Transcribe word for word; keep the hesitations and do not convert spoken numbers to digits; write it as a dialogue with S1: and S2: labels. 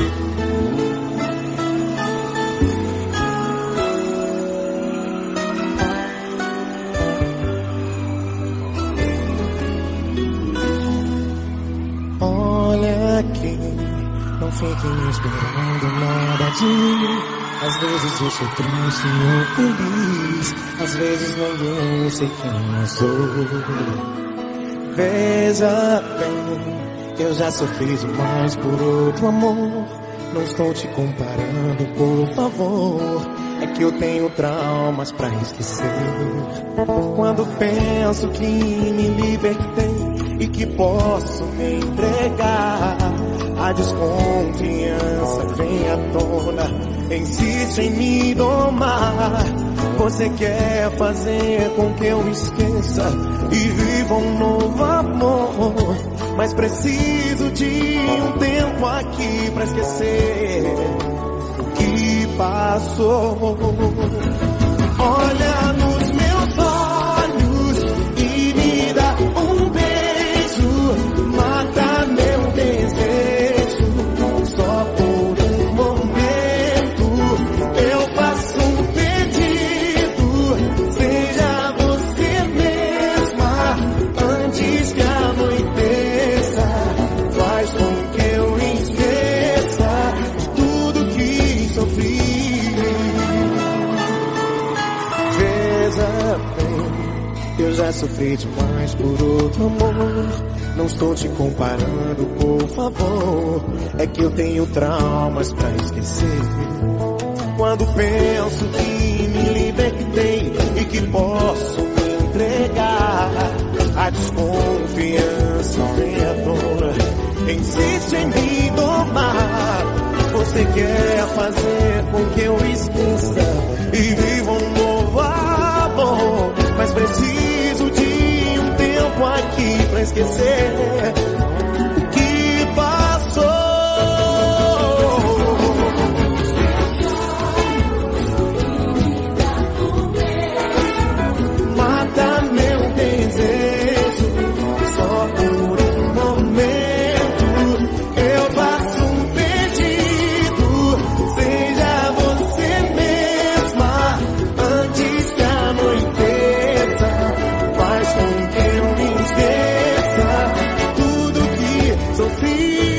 S1: Olha aqui, não fiquem esperando nada de mim. Às vezes eu sou triste ou feliz, às vezes ninguém sei quem eu sou. Veja bem, eu já sofri demais por outro amor. Não estou te comparando, por favor. É que eu tenho traumas pra esquecer. Quando penso que me libertei e que posso me entregar, a desconfiança vem à tona, insiste em me domar. Você quer fazer com que eu esqueça e viva um novo amor, mas preciso de um tempo aqui pra esquecer o que passou. Olha nos meus olhos e me dá um beijo, mata meu desejo, só por um momento eu faço um pedido, seja você mesma antes que anoiteça, faz com que eu esqueça tudo que sofri. Veja bem, eu já sofri demais por outro amor. Não estou te comparando, por favor. É que eu tenho traumas pra esquecer. Quando penso que me libertei e que posso me entregar, a desconfiança vem à tona, insiste em me domar. Você quer fazer com que eu esqueça e viva um novo amor, mas preciso de um tempo aqui pra esquecer o que passou. Mata meu desejo, só por um momento eu faço um pedido, seja você mesma antes que anoiteça, faz com que eu me esqueça tudo que sofri.